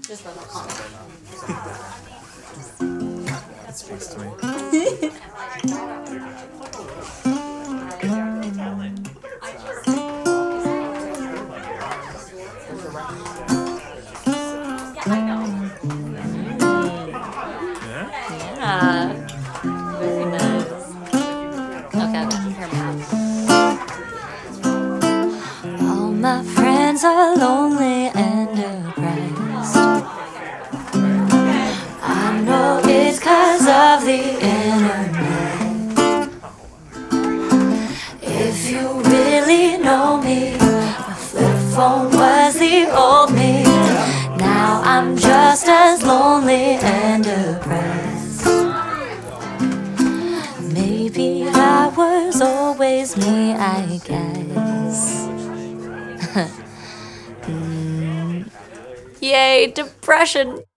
Just for the comment. That speaks to me. Yeah? Yeah. Very nice. Okay, hear me out. All my friends are lonely and depressed. I know it's 'cause of the internet. If you really know me, the flip phone was the old me. Now I'm just as lonely and depressed. Maybe that was always me, I guess. Yay, depression.